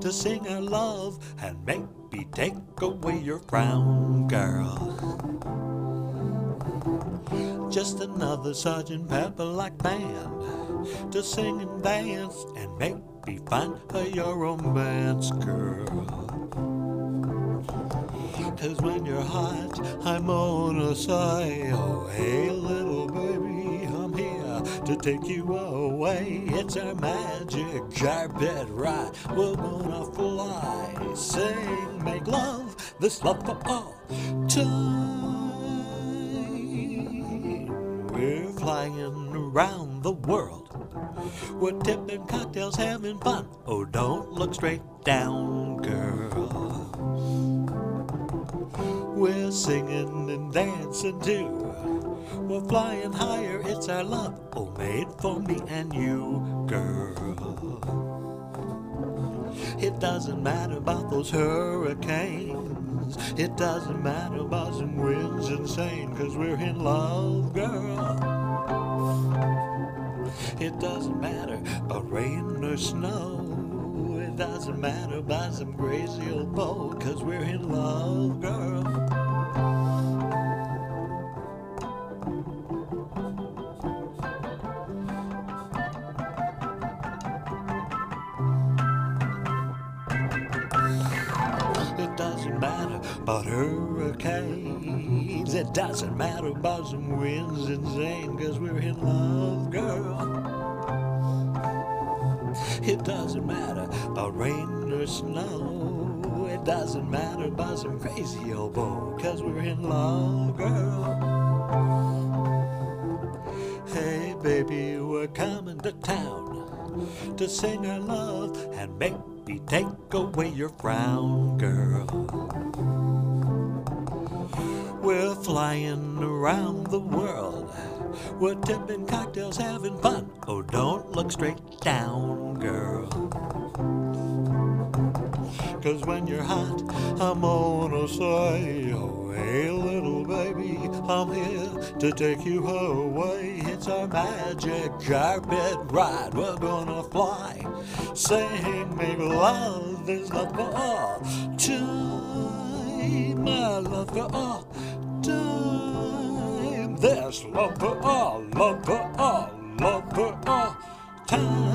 to sing our love and maybe take away your frown, girl. Just another Sergeant Pepper-like band to sing and dance and maybe find her your romance, girl. 'Cause when you're hot, I'm gonna say, oh, hey, little baby, I'm here to take you away. It's our magic carpet ride. We're gonna fly, sing, make love, this love for all time. We're flying around the world. We're tipping cocktails, having fun. Oh, don't look straight down, girl. We're singing and dancing too. We're flying higher, it's our love, oh, made for me and you, girl. It doesn't matter about those hurricanes. It doesn't matter about some winds insane, 'cause we're in love, girl. It doesn't matter about rain or snow. It doesn't matter about some crazy old boat, 'cause we're in love, girl. It doesn't matter about hurricanes. It doesn't matter about some winds insane, 'cause we're in love, girl. It doesn't matter about rain or snow. It doesn't matter about some crazy old boat, 'cause we're in love, girl. Hey baby, we're coming to town to sing our love and maybe take away your frown, girl. We're flying around the world. We're tipping cocktails, having fun. Oh, don't look straight down, girl. 'Cause when you're hot, I'm gonna say, oh, hey, little baby, I'm here to take you away. It's our magic carpet ride. We're gonna fly, sing, make love. There's love for all time. My love for all time. There's love for all, love for all, love for all time.